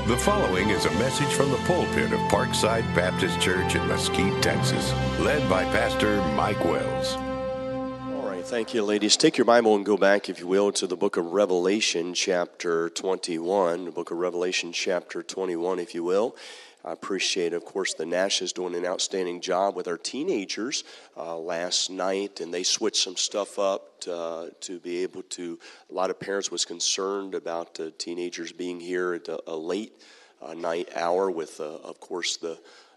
The following is a message from the pulpit of Parkside Baptist Church in Mesquite, Texas, led by Pastor Mike Wells. All right, thank you, ladies. Take your Bible and go back, if you will, to the book of Revelation, chapter 21. The book of Revelation, chapter 21, if you will. I appreciate, of course, the Nash is doing an outstanding job with our teenagers last night, and they switched some stuff up to be able to. A lot of parents was concerned about teenagers being here at a late night hour with, of course, the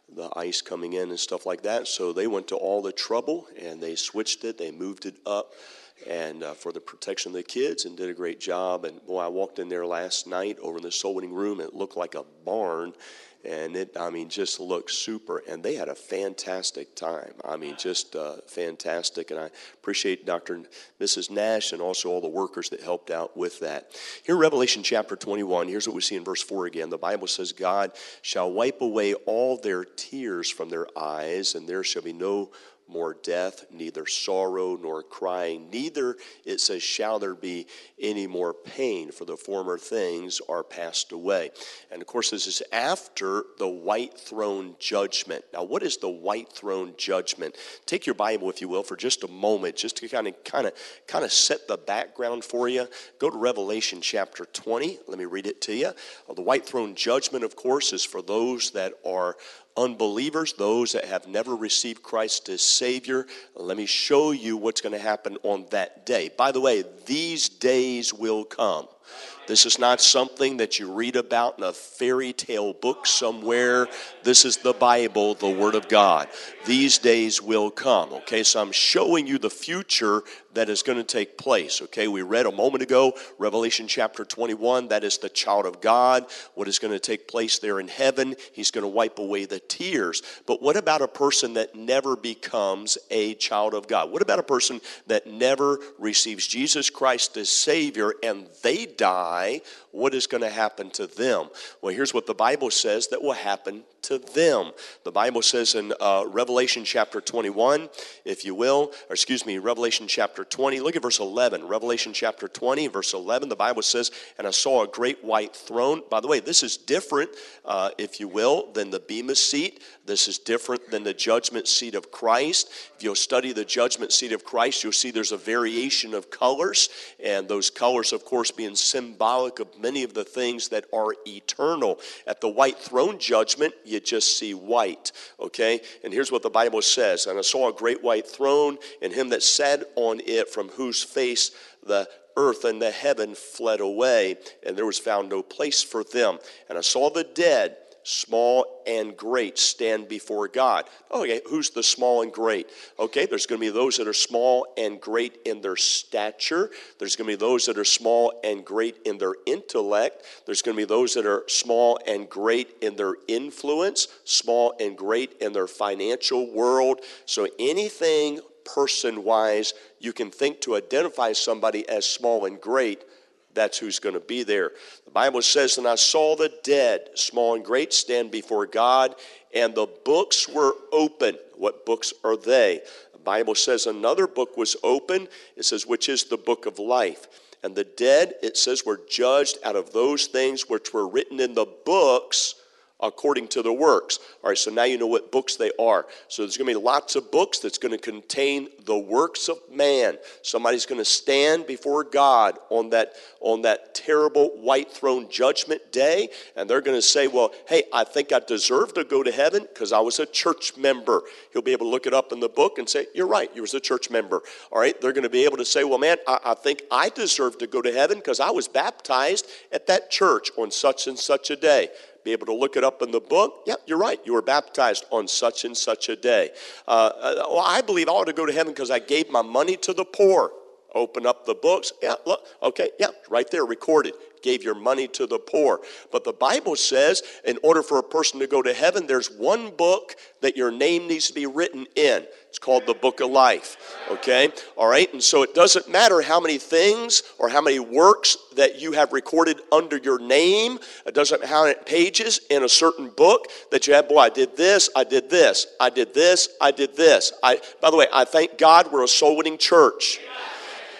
ice coming in and stuff like that. So they went to all the trouble, and they switched it. They moved it up, and for the protection of the kids, and did a great job. And boy, I walked in there last night over in the soul winning room. It looked like a barn. And it, just looked super. And they had a fantastic time. Just fantastic. And I appreciate Dr. and Mrs. Nash and also all the workers that helped out with that. Here in Revelation chapter 21, here's what we see in verse 4 again. The Bible says, God shall wipe away all their tears from their eyes, and there shall be no more death, neither sorrow nor crying, neither, it says, shall there be any more pain, for the former things are passed away. And of course, this is after the white throne judgment. Now, what is the white throne judgment? Take your Bible, if you will, for just a moment, just to kind of set the background for you. Go to Revelation chapter 20. Let me read it to you. The white throne judgment, of course, is for those that are unbelievers, those that have never received Christ as Savior. Let me show you what's going to happen on that day. By the way, these days will come. This is not something that you read about in a fairy tale book somewhere. This is the Bible, the Word of God. These days will come, okay? So I'm showing you the future that is going to take place, okay? We read a moment ago, Revelation chapter 21, that is the child of God. What is going to take place there in heaven? He's going to wipe away the tears. But what about a person that never becomes a child of God? What about a person that never receives Jesus Christ as Savior and they die? What is going to happen to them? Well, here's what the Bible says that will happen to them. The Bible says in Revelation chapter 21, if you will, Revelation chapter 20, look at verse 11. Revelation chapter 20, verse 11, the Bible says, and I saw a great white throne. By the way, this is different, if you will, than the Bema seat. This is different than the judgment seat of Christ. If you'll study the judgment seat of Christ, you'll see there's a variation of colors, and those colors, of course, being symbolic of many of the things that are eternal. At the white throne judgment, you just see white, okay? And here's what the Bible says, and I saw a great white throne, and him that sat on it, from whose face the earth and the heaven fled away, and there was found no place for them. And I saw the dead, small and great, stand before God. Okay, who's the small and great? Okay, there's going to be those that are small and great in their stature. There's going to be those that are small and great in their intellect. There's going to be those that are small and great in their influence, small and great in their financial world. So anything person-wise you can think to identify somebody as small and great, that's who's going to be there. The Bible says, and I saw the dead, small and great, stand before God, and the books were open. What books are they? The Bible says another book was open. It says, which is the book of life. And the dead, it says, were judged out of those things which were written in the books according to the works. All right, so now you know what books they are. So there's going to be lots of books that's going to contain the works of man. Somebody's going to stand before God on that terrible white throne judgment day, and they're going to say, well, hey, I think I deserve to go to heaven because I was a church member. He'll be able to look it up in the book and say, you're right, you was a church member. All right, they're going to be able to say, well, man, I think I deserve to go to heaven because I was baptized at that church on such and such a day. Be able to look it up in the book. Yeah, you're right. You were baptized on such and such a day. Well, I believe I ought to go to heaven because I gave my money to the poor. Open up the books. Yeah, look. Okay, yeah, right there, recorded. Gave your money to the poor. But the Bible says in order for a person to go to heaven, there's one book that your name needs to be written in. It's called the book of life, okay? All right, and so it doesn't matter how many things or how many works that you have recorded under your name. It doesn't matter how many pages in a certain book that you have. Boy, I did this, I did this, I did this, I did this. By the way, I thank God we're a soul-winning church.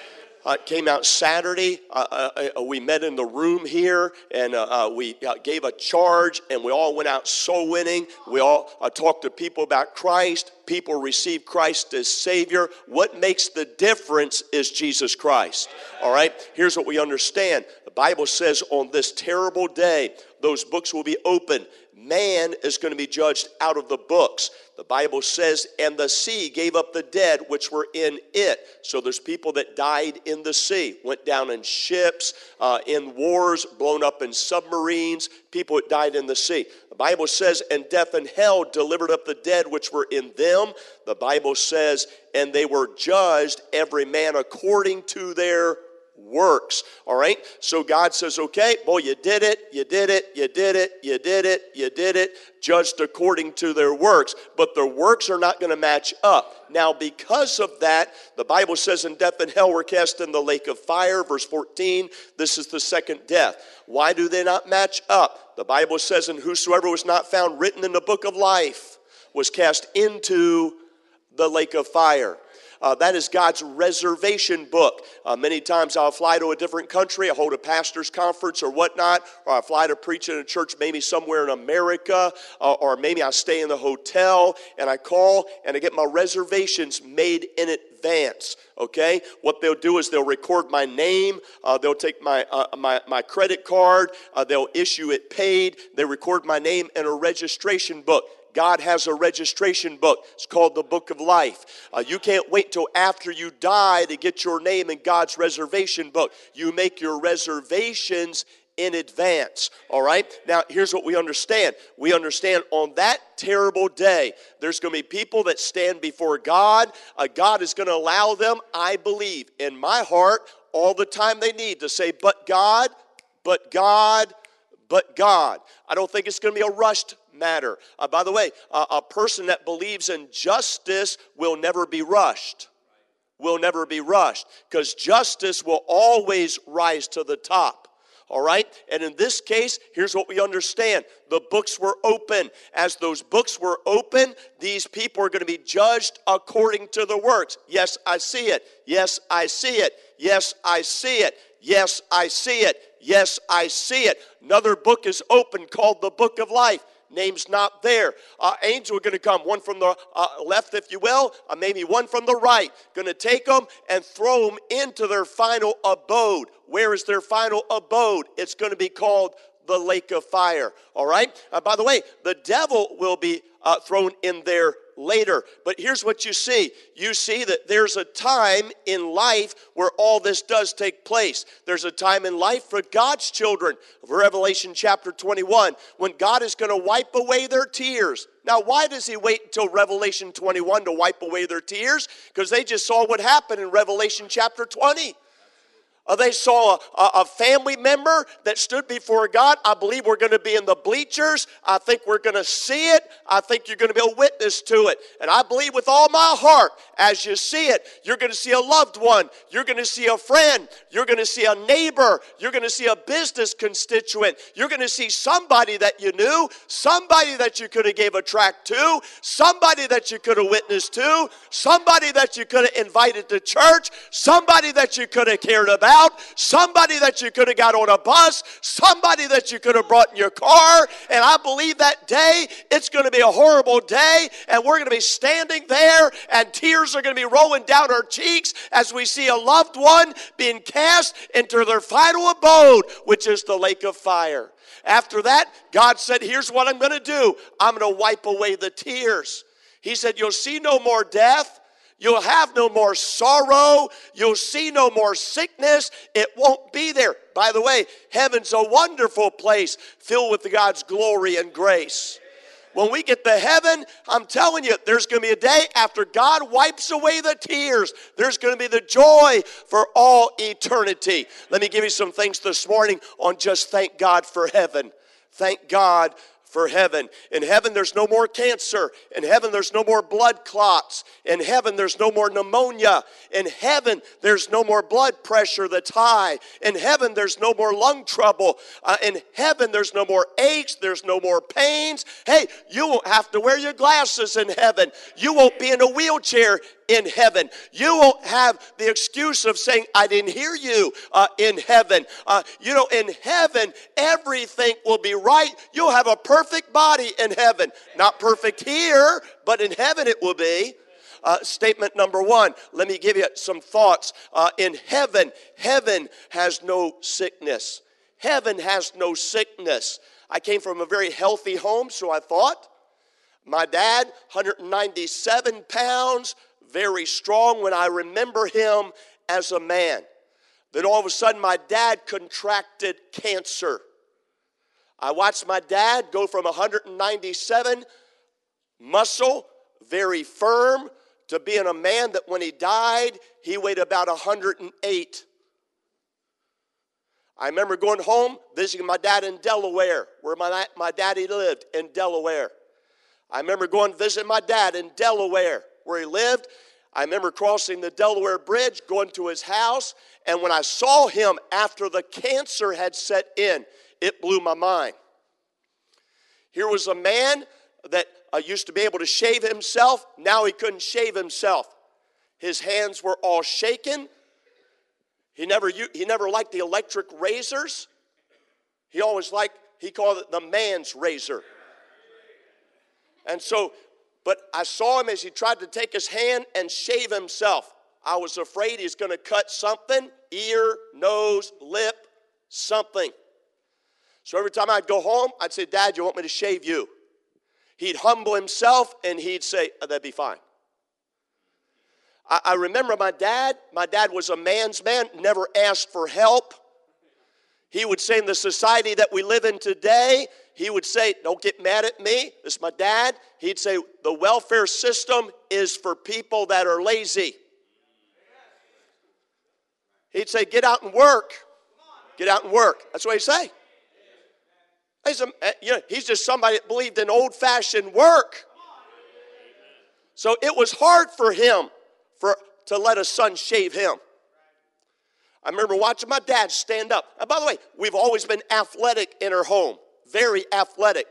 Came out Saturday. We met in the room here, and we gave a charge, and we all went out soul winning. We all talked to people about Christ. People received Christ as Savior. What makes the difference is Jesus Christ. All right? Here's what we understand. The Bible says on this terrible day, those books will be opened. Man is going to be judged out of the books. The Bible says, and the sea gave up the dead which were in it. So there's people that died in the sea, went down in ships, in wars, blown up in submarines, people that died in the sea. The Bible says, and death and hell delivered up the dead which were in them. The Bible says, and they were judged, every man according to their works. All right? So God says, okay, boy, you did it, judged according to their works. But their works are not going to match up. Now, because of that, the Bible says, and death and hell were cast in the lake of fire. Verse 14, this is the second death. Why do they not match up? The Bible says, and whosoever was not found written in the book of life was cast into the lake of fire. That is God's reservation book. Many times I'll fly to a different country, I hold a pastor's conference or whatnot, or I fly to preach in a church maybe somewhere in America, or maybe I stay in the hotel, and I call and I get my reservations made in advance. Okay? What they'll do is they'll record my name, they'll take my credit card, they'll issue it paid, they record my name in a registration book. God has a registration book. It's called the Book of Life. You can't wait till after you die to get your name in God's reservation book. You make your reservations in advance. All right? Now, here's what we understand. We understand on that terrible day, there's going to be people that stand before God. God is going to allow them, I believe, in my heart, all the time they need to say, but God, but God, but God. I don't think it's going to be a rushed matter. By the way, a person that believes in justice will never be rushed. Will never be rushed. Because justice will always rise to the top. All right? And in this case, here's what we understand. The books were open. As those books were open, these people are going to be judged according to the works. Yes, I see it. Yes, I see it. Yes, I see it. Yes, I see it. Yes, I see it. Another book is open called the Book of Life. Name's not there. Angels are going to come, one from the left, if you will, maybe one from the right. Going to take them and throw them into their final abode. Where is their final abode? It's going to be called the lake of fire. All right? By the way, the devil will be thrown in there later. But here's what you see. You see that there's a time in life where all this does take place. There's a time in life for God's children. Revelation chapter 21, when God is going to wipe away their tears. Now, why does he wait until Revelation 21 to wipe away their tears? Because they just saw what happened in Revelation chapter 20. They saw a family member that stood before God. I believe we're going to be in the bleachers. I think we're going to see it. I think you're going to be a witness to it. And I believe with all my heart, as you see it, you're going to see a loved one. You're going to see a friend. You're going to see a neighbor. You're going to see a business constituent. You're going to see somebody that you knew, somebody that you could have gave a tract to, somebody that you could have witnessed to, somebody that you could have invited to church, somebody that you could have cared about. Somebody that you could have got on a bus, somebody that you could have brought in your car, and I believe that day, it's going to be a horrible day, and we're going to be standing there, and tears are going to be rolling down our cheeks as we see a loved one being cast into their final abode, which is the lake of fire. After that, God said, here's what I'm going to do. I'm going to wipe away the tears. He said, you'll see no more death. You'll have no more sorrow. You'll see no more sickness. It won't be there. By the way, heaven's a wonderful place filled with God's glory and grace. When we get to heaven, I'm telling you, there's going to be a day after God wipes away the tears. There's going to be the joy for all eternity. Let me give you some things this morning on just thank God for heaven. Thank God for heaven. In heaven, there's no more cancer. In heaven, there's no more blood clots. In heaven, there's no more pneumonia. In heaven, there's no more blood pressure that's high. In heaven, there's no more lung trouble. In heaven, there's no more aches. There's no more pains. Hey, you won't have to wear your glasses in heaven. You won't be in a wheelchair in heaven. You won't have the excuse of saying, I didn't hear you in heaven. In heaven, everything will be right. You'll have a perfect body in heaven. Not perfect here, but in heaven it will be. Statement number one, let me give you some thoughts. In heaven, heaven has no sickness. Heaven has no sickness. I came from a very healthy home, so I thought. My dad, 197 pounds, very strong when I remember him as a man. Then all of a sudden my dad contracted cancer. I watched my dad go from 197, muscle, very firm, to being a man that when he died, he weighed about 108. I remember going home, visiting my dad in Delaware, where my daddy lived, in Delaware. I remember going to visit my dad in Delaware, where he lived. I remember crossing the Delaware Bridge, going to his house, and when I saw him after the cancer had set in, it blew my mind. Here was a man that used to be able to shave himself. Now he couldn't shave himself. His hands were all shaken. He never liked the electric razors. He called it the man's razor. And so, but I saw him as he tried to take his hand and shave himself. I was afraid he's going to cut something, ear, nose, lip, something. So every time I'd go home, I'd say, Dad, you want me to shave you? He'd humble himself and he'd say, that'd be fine. I remember my dad was a man's man, never asked for help. He would say in the society that we live in today, he would say, don't get mad at me. This is my dad. He'd say, the welfare system is for people that are lazy. He'd say, get out and work. Get out and work. That's what he'd say. He's just somebody that believed in old-fashioned work. So it was hard for him to let a son shave him. I remember watching my dad stand up. And by the way, we've always been athletic in our home. Very athletic.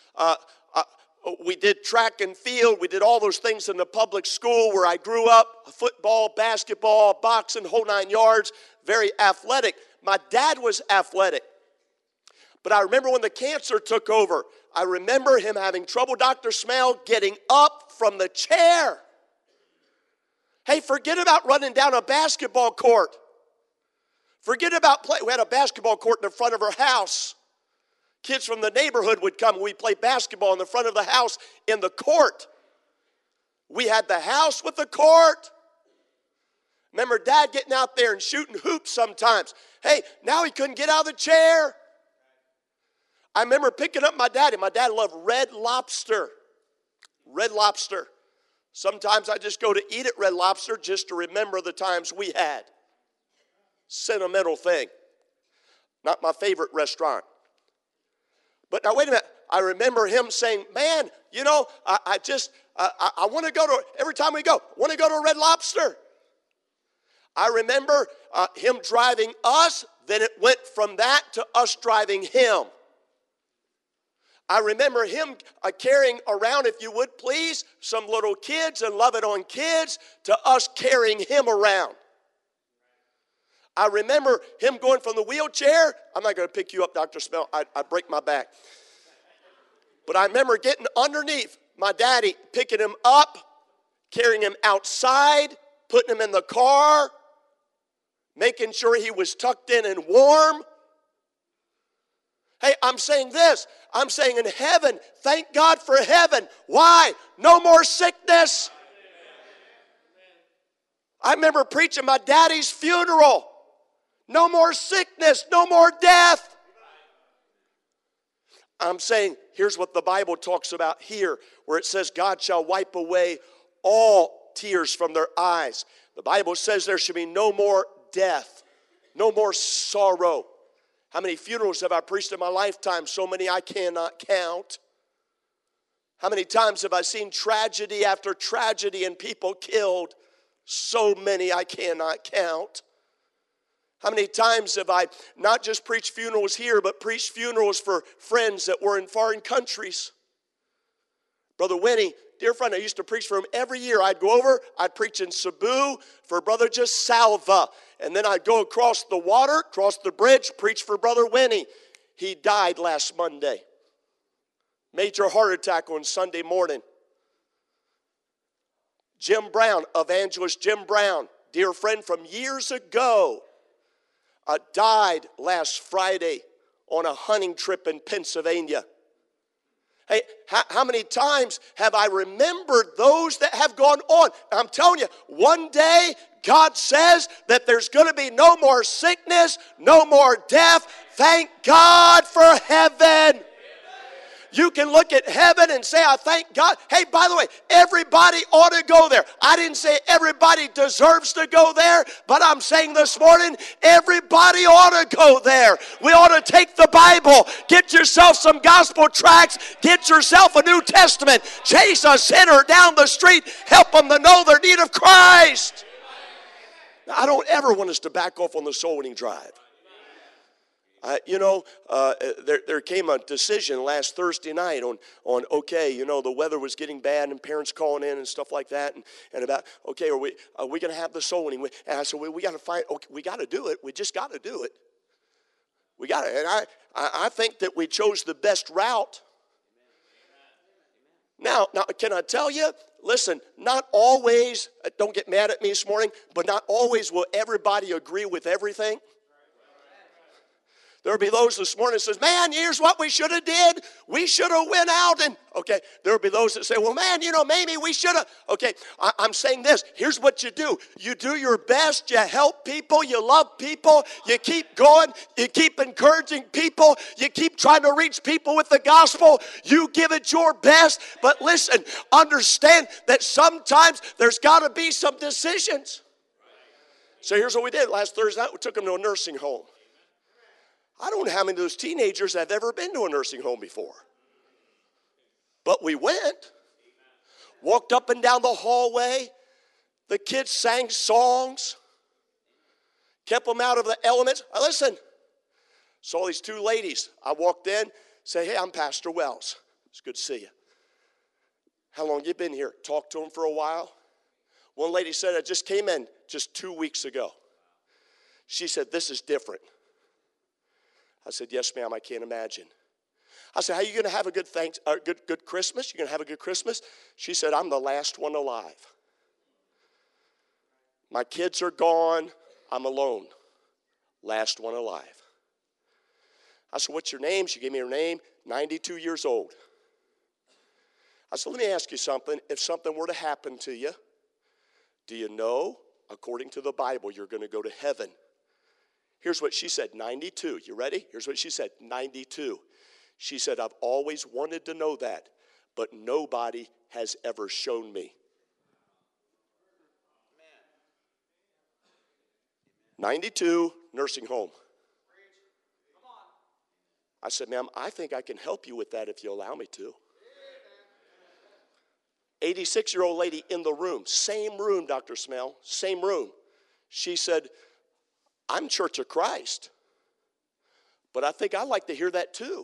We did track and field. We did all those things in the public school where I grew up. Football, basketball, boxing, whole 9 yards. Very athletic. My dad was athletic. But I remember when the cancer took over, I remember him having trouble, Dr. Smale, getting up from the chair. Hey, forget about running down a basketball court. Forget about play. We had a basketball court in the front of our house. Kids from the neighborhood would come. We'd play basketball in the front of the house in the court. We had the house with the court. Remember Dad getting out there and shooting hoops sometimes. Hey, now he couldn't get out of the chair. I remember picking up my dad, and my dad loved Red Lobster. Red Lobster. Sometimes I just go to eat at Red Lobster just to remember the times we had. Sentimental thing. Not my favorite restaurant. But now wait a minute. I remember him saying, man, I want to go to, every time we go, I want to go to Red Lobster. I remember him driving us, then it went from that to us driving him. I remember him carrying around, if you would please, some little kids and Love It On Kids to us carrying him around. I remember him going from the wheelchair. I'm not going to pick you up, Dr. Smell. I'd break my back. But I remember getting underneath my daddy, picking him up, carrying him outside, putting him in the car, making sure he was tucked in and warm. Hey, I'm saying this. I'm saying in heaven, thank God for heaven. Why? No more sickness. I remember preaching my daddy's funeral. No more sickness, no more death. I'm saying, here's what the Bible talks about here, where it says God shall wipe away all tears from their eyes. The Bible says there should be no more death, no more sorrow. How many funerals have I preached in my lifetime? So many I cannot count. How many times have I seen tragedy after tragedy and people killed? So many I cannot count. How many times have I not just preached funerals here, but preached funerals for friends that were in foreign countries? Brother Winnie, dear friend, I used to preach for him every year. I'd go over, I'd preach in Cebu for Brother Salva. And then I'd go across the water, cross the bridge, preach for Brother Winnie. He died last Monday. Major heart attack on Sunday morning. Jim Brown, evangelist Jim Brown, dear friend from years ago, died last Friday on a hunting trip in Pennsylvania. Hey, how many times have I remembered those that have gone on? I'm telling you, one day God says that there's going to be no more sickness, no more death. Thank God for heaven. You can look at heaven and say, I thank God. Hey, by the way, everybody ought to go there. I didn't say everybody deserves to go there, but I'm saying this morning, everybody ought to go there. We ought to take the Bible, get yourself some gospel tracts, get yourself a New Testament, chase a sinner down the street, help them to know their need of Christ. Now, I don't ever want us to back off on the soul winning drive. There came a decision last Thursday night on the weather was getting bad and parents calling in and stuff like that, and about, are we going to have the soul winning? And I said, we got to find, we got to do it. We just got to do it. We got it. And I think that we chose the best route. Now, can I tell you, listen, not always, don't get mad at me this morning, but not always will everybody agree with everything. There'll be those this morning that says, man, here's what we should have did. We should have went out and, there'll be those that say, well, man, maybe we should have. I'm saying this. Here's what you do. You do your best. You help people. You love people. You keep going. You keep encouraging people. You keep trying to reach people with the gospel. You give it your best. But listen, understand that sometimes there's got to be some decisions. So here's what we did. Last Thursday night, we took them to a nursing home. I don't know how many of those teenagers have ever been to a nursing home before. But we went. Walked up and down the hallway. The kids sang songs. Kept them out of the elements. Listen. Saw these two ladies. I walked in. Say, hey, I'm Pastor Wells. It's good to see you. How long you been here? Talked to them for a while. One lady said, I just came in just 2 weeks ago. She said, this is different. I said, yes, ma'am, I can't imagine. I said, how are you going to have a good Christmas? You going to have a good Christmas? She said, I'm the last one alive. My kids are gone. I'm alone. Last one alive. I said, what's your name? She gave me her name, 92 years old. I said, let me ask you something. If something were to happen to you, do you know, according to the Bible, you're going to go to heaven? Here's what she said, 92. You ready? Here's what she said, 92. She said, I've always wanted to know that, but nobody has ever shown me. 92, nursing home. I said, ma'am, I think I can help you with that if you allow me to. 86-year-old lady in the room, same room, Dr. Smell, same room. She said, I'm Church of Christ, but I think I'd like to hear that too.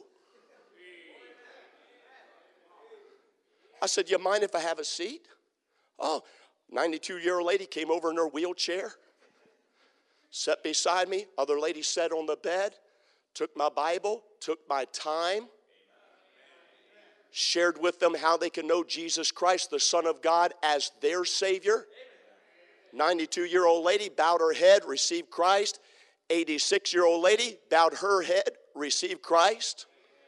I said, you mind if I have a seat? Oh, 92-year-old lady came over in her wheelchair, sat beside me. Other lady sat on the bed, took my Bible, took my time, shared with them how they can know Jesus Christ, the Son of God, as their Savior. 92-year-old lady bowed her head, received Christ. 86-year-old lady bowed her head, received Christ.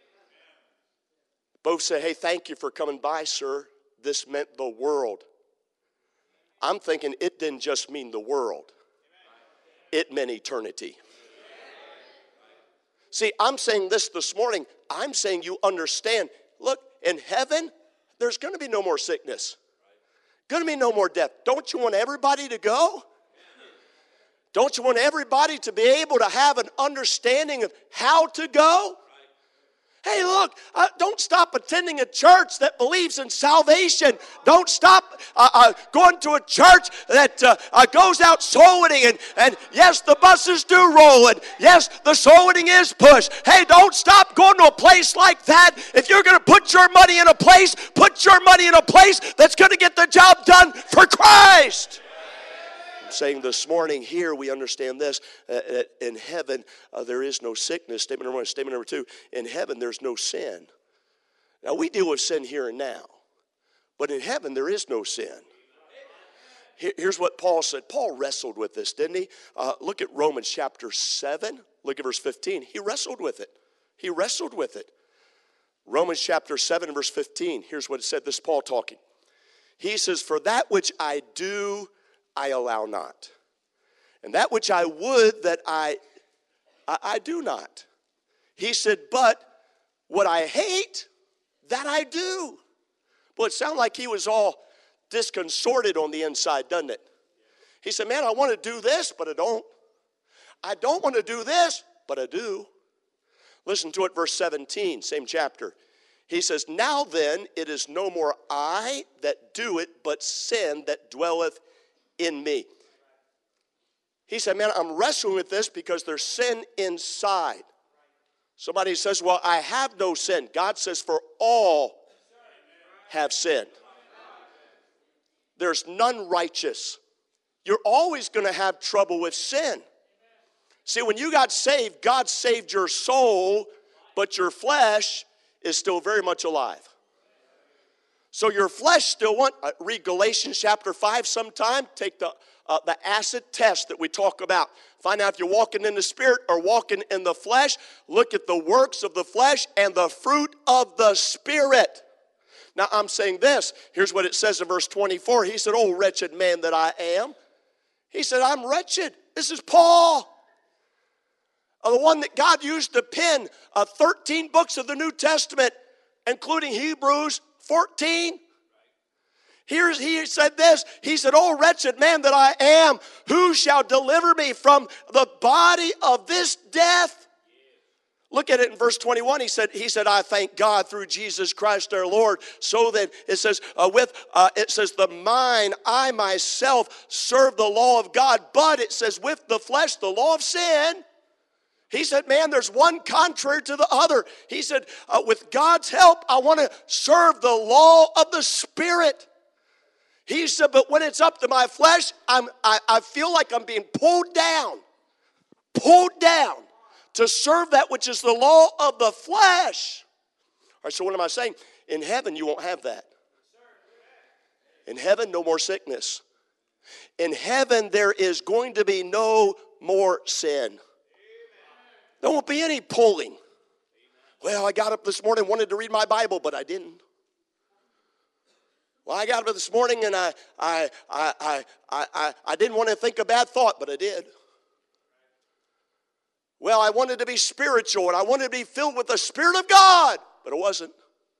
Both said, hey, thank you for coming by, sir. This meant the world. I'm thinking it didn't just mean the world. It meant eternity. See, I'm saying this morning. I'm saying you understand. Look, in heaven, there's going to be no more sickness. Going to be no more death. Don't you want everybody to go? Don't you want everybody to be able to have an understanding of how to go? Hey, look, don't stop attending a church that believes in salvation. Don't stop going to a church that goes out soul winning. And yes, the buses do roll. And yes, the soul winning is pushed. Hey, don't stop going to a place like that. If you're going to put your money in a place, put your money in a place that's going to get the job done for Christ. Saying this morning here, we understand this, in heaven there is no sickness. Statement number one. Statement number two, in heaven there's no sin. Now we deal with sin here and now, but in heaven there is no sin. Here's what Paul said. Paul wrestled with this, didn't he? Look at Romans chapter 7. Look at verse 15. He wrestled with it. He wrestled with it. Romans chapter 7 verse 15. Here's what it said. This is Paul talking. He says, for that which I do, I allow not. And that which I would that I do not. He said, but what I hate, that I do. Well, it sounded like he was all disconcerted on the inside, doesn't it? He said, man, I want to do this, but I don't. I don't want to do this, but I do. Listen to it, verse 17, same chapter. He says, now then, it is no more I that do it, but sin that dwelleth in me. He said, man, I'm wrestling with this because there's sin inside. Somebody says, well, I have no sin. God says, for all have sinned. There's none righteous. You're always going to have trouble with sin. See, when you got saved, God saved your soul, but your flesh is still very much alive. So your flesh still read Galatians chapter 5 sometime. Take the acid test that we talk about. Find out if you're walking in the Spirit or walking in the flesh. Look at the works of the flesh and the fruit of the Spirit. Now I'm saying this. Here's what it says in verse 24. He said, oh, wretched man that I am. He said, I'm wretched. This is Paul. The one that God used to pen 13 books of the New Testament, including Hebrews 14. He said this. He said, oh, wretched man that I am, who shall deliver me from the body of this death? Look at it in verse 21. He said, I thank God through Jesus Christ our Lord, so that it says, the mind, I myself serve the law of God, but it says with the flesh, the law of sin. He said, man, there's one contrary to the other. He said, with God's help, I want to serve the law of the Spirit. He said, but when it's up to my flesh, I feel like I'm being pulled down to serve that which is the law of the flesh. All right, so what am I saying? In heaven, you won't have that. In heaven, no more sickness. In heaven, there is going to be no more sin. There won't be any pulling. Well, I got up this morning and wanted to read my Bible, but I didn't. Well, I got up this morning and I didn't want to think a bad thought, but I did. Well, I wanted to be spiritual and I wanted to be filled with the Spirit of God, but it wasn't.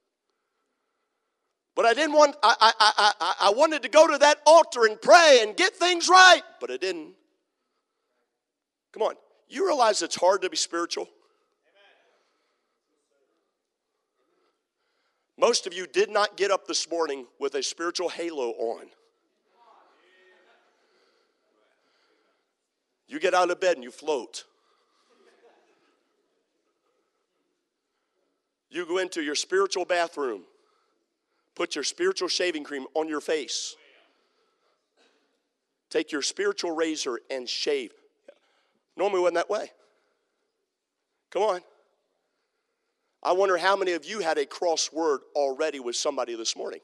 But I wanted to go to that altar and pray and get things right, but I didn't. Come on. You realize it's hard to be spiritual? Most of you did not get up this morning with a spiritual halo on. You get out of bed and you float. You go into your spiritual bathroom, put your spiritual shaving cream on your face, take your spiritual razor and shave. Normally it wasn't that way. Come on. I wonder how many of you had a crossword already with somebody this morning.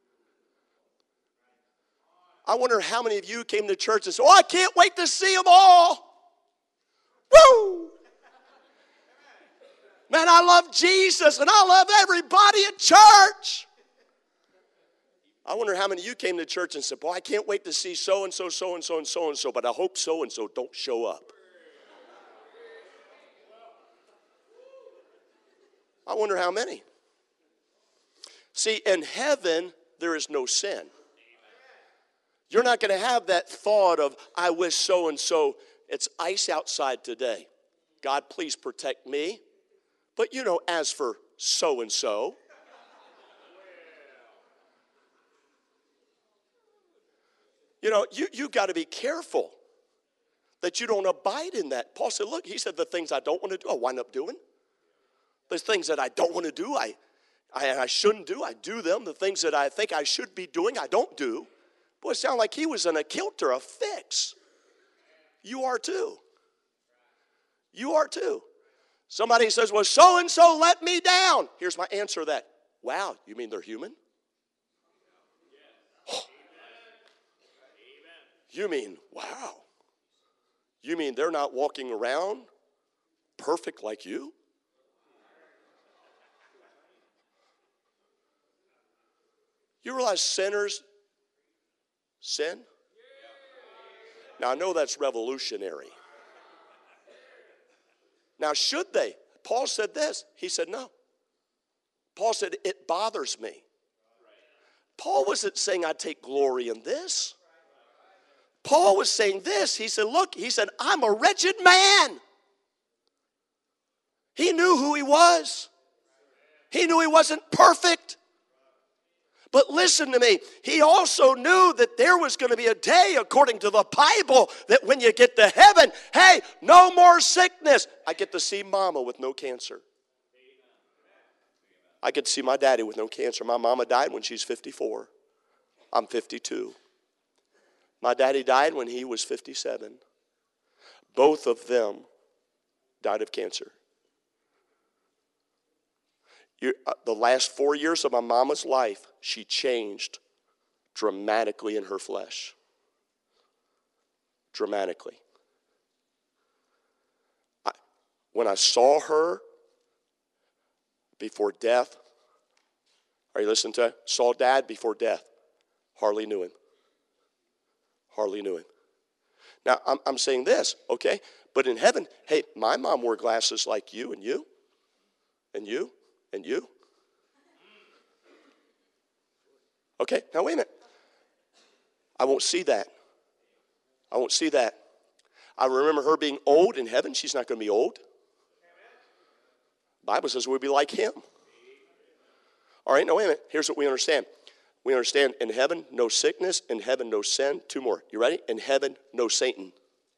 I wonder how many of you came to church and said, oh, I can't wait to see them all. Woo! Man, I love Jesus and I love everybody at church. I wonder how many of you came to church and said, boy, I can't wait to see so-and-so, so-and-so, and so-and-so, but I hope so-and-so don't show up. I wonder how many. See, in heaven, there is no sin. You're not going to have that thought of, I wish so-and-so. It's ice outside today. God, please protect me. But, as for so-and-so. You know, you got to be careful that you don't abide in that. Paul said, look, he said, the things I don't want to do, I wind up doing. The things that I don't want to do, I shouldn't do, I do them. The things that I think I should be doing, I don't do. Boy, it sounded like he was in a kilter, a fix. You are too. You are too. Somebody says, well, so-and-so let me down. Here's my answer to that. Wow, you mean they're human? Oh. You mean, wow. You mean they're not walking around perfect like you? You realize sinners sin? Now, I know that's revolutionary. Now, should they? Paul said this. He said no. Paul said, it bothers me. Paul wasn't saying I take glory in this. Paul was saying this. He said, look, he said, I'm a wretched man. He knew who he was. He knew he wasn't perfect. But listen to me, he also knew that there was going to be a day, according to the Bible, that when you get to heaven, hey, no more sickness. I get to see mama with no cancer. I get to see my daddy with no cancer. My mama died when she's 54. I'm 52. My daddy died when he was 57. Both of them died of cancer. The last 4 years of my mama's life, she changed dramatically in her flesh. Dramatically. When I saw her before death, are you listening to it? Saw Dad before death. Hardly knew him. Hardly knew him. Now, I'm saying this, okay? But in heaven, hey, my mom wore glasses like you and you and you. And you? Okay, now wait a minute. I won't see that. I won't see that. I remember her being old in heaven. She's not going to be old. The Bible says we'll be like him. All right, now wait a minute. Here's what we understand. We understand in heaven, no sickness. In heaven, no sin. Two more. You ready? In heaven, no Satan.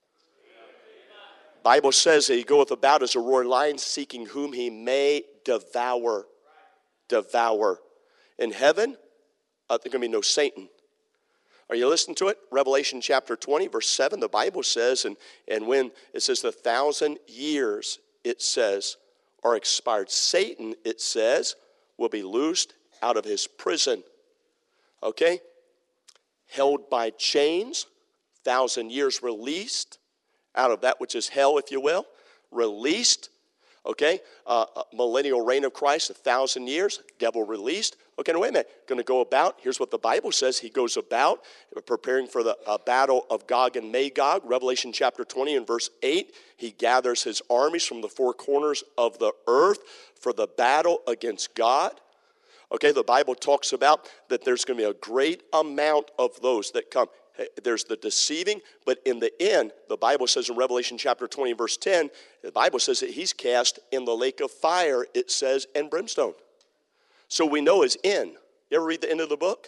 Bible says that he goeth about as a roaring lion, seeking whom he may devour. Devour. In heaven, there's going to be no Satan. Are you listening to it? Revelation chapter 20, verse 7, the Bible says, and when it says 1,000 years, it says, are expired. Satan, it says, will be loosed out of his prison. Okay? Held by chains, 1,000 years released out of that which is hell, if you will. Released. Okay? Millennial reign of Christ, 1,000 years. Devil released. Okay, now wait a minute. Going to go about. Here's what the Bible says. He goes about preparing for the battle of Gog and Magog. Revelation chapter 20 and verse 8. He gathers his armies from the four corners of the earth for the battle against God. Okay, the Bible talks about that there's going to be a great amount of those that come. There's the deceiving, but in the end, the Bible says in Revelation chapter 20, verse 10, the Bible says that he's cast in the lake of fire, it says, and brimstone. So we know his end. You ever read the end of the book?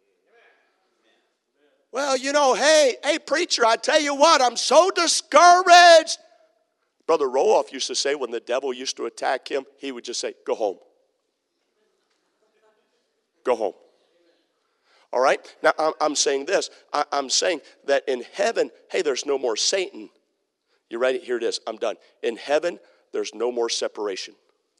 Well, you know, hey, preacher, I tell you what, I'm so discouraged. Brother Roloff used to say when the devil used to attack him, he would just say, go home. Go home. All right? Now, I'm saying this. I'm saying that in heaven, hey, there's no more Satan. You ready? Here it is. I'm done. In heaven, there's no more separation.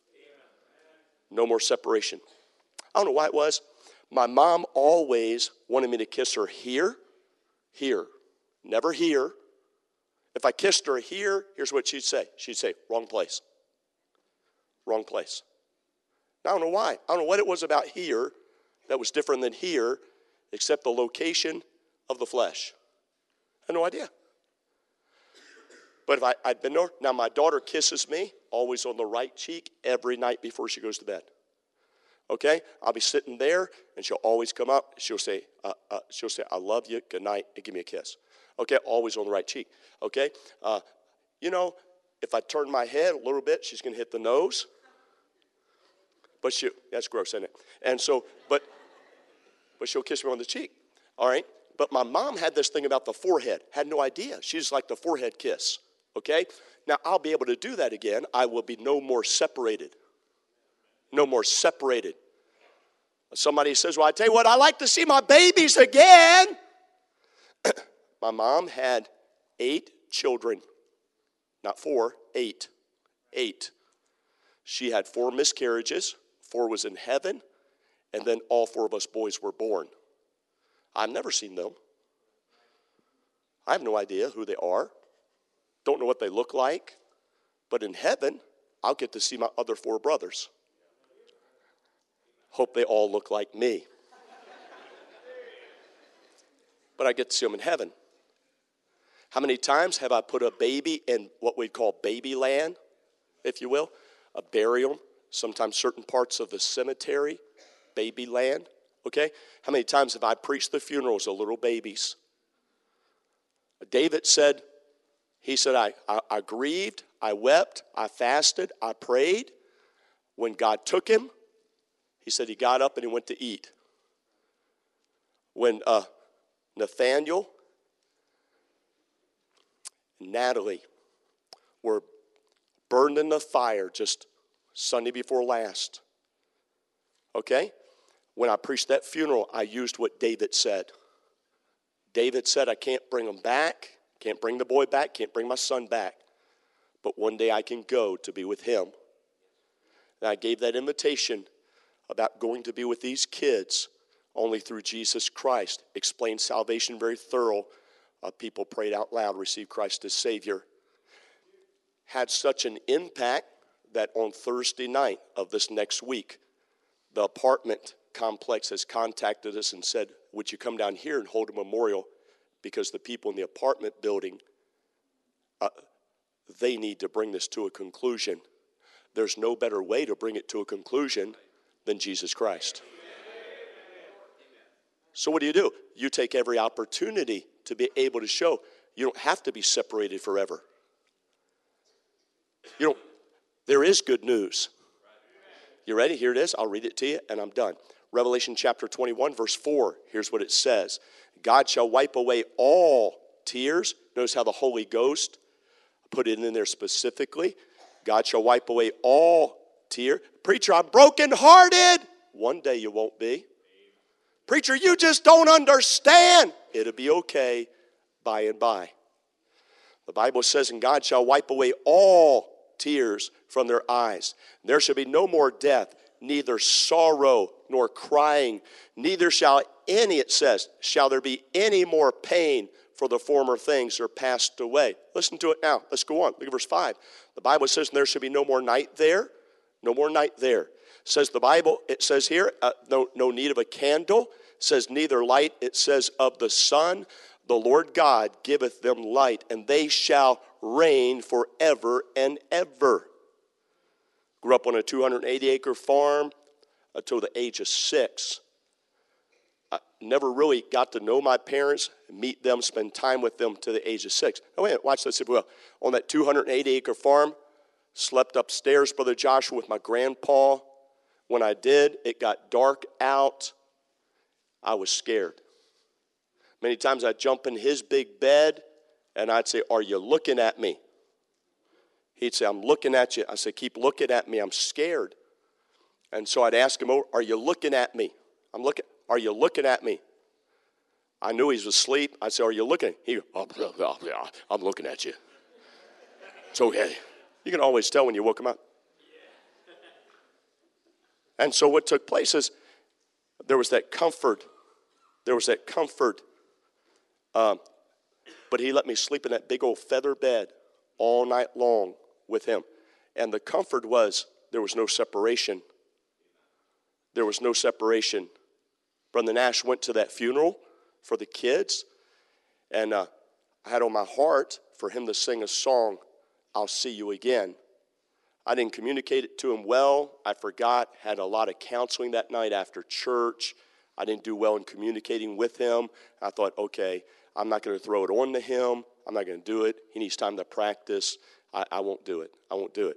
No more separation. I don't know why it was. My mom always wanted me to kiss her here, never here. If I kissed her here, here's what she'd say. She'd say, wrong place. Wrong place. Now, I don't know why. I don't know what it was about here that was different than here, except the location of the flesh. I had no idea. But if I'd been there, now my daughter kisses me, always on the right cheek, every night before she goes to bed. Okay? I'll be sitting there, and she'll always come up. She'll say, I love you, good night, and give me a kiss. Okay? Always on the right cheek. Okay? You know, if I turn my head a little bit, she's going to hit the nose. But that's gross, isn't it? And so, but she'll kiss me on the cheek, all right? But my mom had this thing about the forehead. Had no idea. She's like the forehead kiss, okay? Now, I'll be able to do that again. I will be no more separated. No more separated. Somebody says, well, I tell you what, I like to see my babies again. My mom had 8 children. Not 4, 8. 8. She had 4 miscarriages. 4 was in heaven. And then all 4 of us boys were born. I've never seen them. I have no idea who they are. Don't know what they look like. But in heaven, I'll get to see my other 4 brothers. Hope they all look like me. But I get to see them in heaven. How many times have I put a baby in what we call baby land, if you will? A burial, sometimes certain parts of the cemetery, baby land, okay? How many times have I preached the funerals of little babies? David said, I grieved, I wept, I fasted, I prayed. When God took him, he said he got up and he went to eat. When Nathaniel and Natalie were burned in the fire just Sunday before last, okay? When I preached that funeral, I used what David said. David said, I can't bring them back, can't bring the boy back, can't bring my son back, but one day I can go to be with him. And I gave that invitation about going to be with these kids only through Jesus Christ. Explained salvation very thorough. People prayed out loud, received Christ as Savior. Had such an impact that on Thursday night of this next week, the apartment complex has contacted us and said, would you come down here and hold a memorial? Because the people in the apartment building, they need to bring this to a conclusion. There's no better way to bring it to a conclusion than Jesus Christ. So what do? You take every opportunity to be able to show you don't have to be separated forever. There is good news. You ready? Here it is. I'll read it to you and I'm done. Revelation chapter 21, verse 4. Here's what it says. God shall wipe away all tears. Notice how the Holy Ghost put it in there specifically. God shall wipe away all tears. Preacher, I'm brokenhearted. One day you won't be. Preacher, you just don't understand. It'll be okay by and by. The Bible says, and God shall wipe away all tears from their eyes. There shall be no more death, neither sorrow nor crying, neither shall there be any more pain, for the former things are passed away. Listen to it now. Let's go on. Look at verse 5. The Bible says, and there shall be no more night there. No more night there. Says the Bible, it says here, no need of a candle. It says neither light, it says of the sun. The Lord God giveth them light, and they shall reign forever and ever. Grew up on a 280-acre farm until the age of 6. I never really got to know my parents, meet them, spend time with them to the age of 6. Now, wait a minute, watch this if you will. On that 280-acre farm, slept upstairs, Brother Joshua, with my grandpa. When I did, it got dark out. I was scared. Many times I'd jump in his big bed, and I'd say, are you looking at me? He'd say, I'm looking at you. I said, keep looking at me. I'm scared. And so I'd ask him, are you looking at me? Are you looking at me? I knew he was asleep. I'd say, are you looking? He'd go, yeah, I'm looking at you. It's okay. You can always tell when you woke him up. And so what took place is there was that comfort. But he let me sleep in that big old feather bed all night long with him. And the comfort was there was no separation. There was no separation. Brother Nash went to that funeral for the kids. And I had on my heart for him to sing a song, I'll See You Again. I didn't communicate it to him well. I forgot, had a lot of counseling that night after church. I didn't do well in communicating with him. I thought, okay, I'm not going to throw it on to him. I'm not going to do it. He needs time to practice. I won't do it.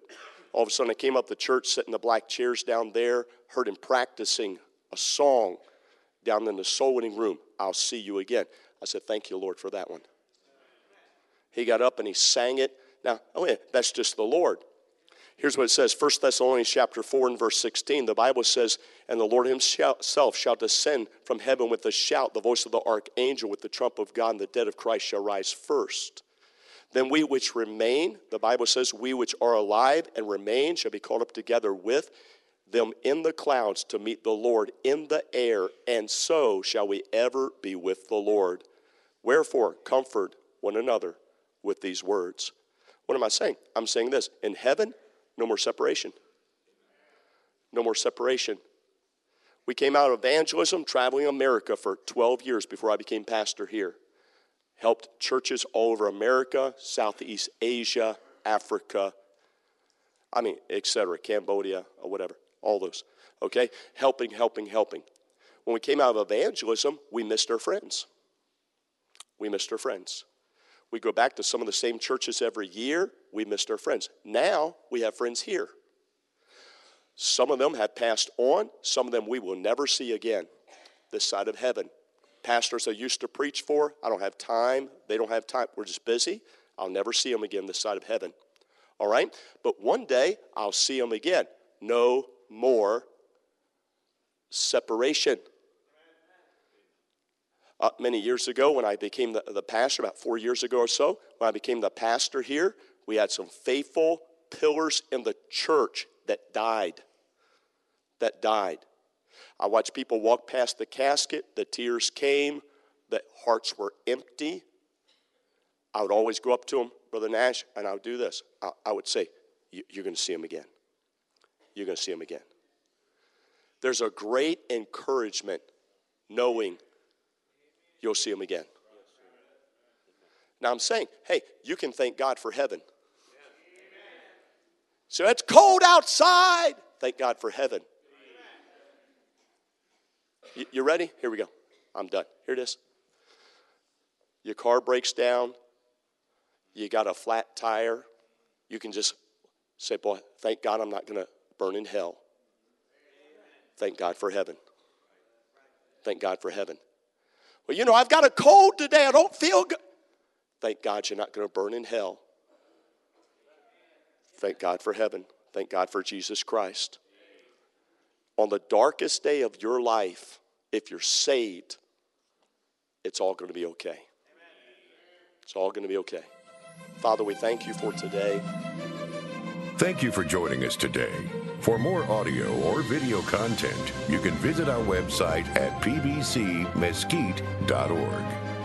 All of a sudden I came up to church, sitting in the black chairs down there, heard him practicing a song down in the soul winning room. I'll see you again. I said, thank you, Lord, for that one. He got up and he sang it. Now, that's just the Lord. Here's what it says, 1 Thessalonians chapter 4 and verse 16. The Bible says, and the Lord himself shall descend from heaven with a shout, the voice of the archangel with the trump of God, and the dead of Christ shall rise first. Then we which remain, the Bible says, we which are alive and remain shall be caught up together with them in the clouds to meet the Lord in the air, and so shall we ever be with the Lord. Wherefore, comfort one another with these words. What am I saying? I'm saying this. In heaven, no more separation. No more separation. We came out of evangelism, traveling America for 12 years before I became pastor here. Helped churches all over America, Southeast Asia, Africa, etc., Cambodia, or whatever, all those, okay? Helping. When we came out of evangelism, we missed our friends. We go back to some of the same churches every year. We missed our friends. Now, we have friends here. Some of them have passed on. Some of them we will never see again this side of heaven. Pastors I used to preach for, I don't have time. They don't have time. We're just busy. I'll never see them again this side of heaven. All right? But one day, I'll see them again. No more separation. Many years ago, when I became the pastor, about 4 years ago or so, when I became the pastor here, we had some faithful pillars in the church that died. I watched people walk past the casket. The tears came. The hearts were empty. I would always go up to them, Brother Nash, and I would do this. I would say, you're going to see him again. You're going to see him again. There's a great encouragement knowing you'll see him again. Now I'm saying, hey, you can thank God for heaven. So it's cold outside. Thank God for heaven. You ready? Here we go. I'm done. Here it is. Your car breaks down. You got a flat tire. You can just say, boy, thank God I'm not going to burn in hell. Thank God for heaven. Thank God for heaven. Well, I've got a cold today. I don't feel good. Thank God you're not going to burn in hell. Thank God for heaven. Thank God for Jesus Christ. On the darkest day of your life, if you're saved, it's all going to be okay. It's all going to be okay. Father, we thank you for today. Thank you for joining us today. For more audio or video content, you can visit our website at pbcmesquite.org.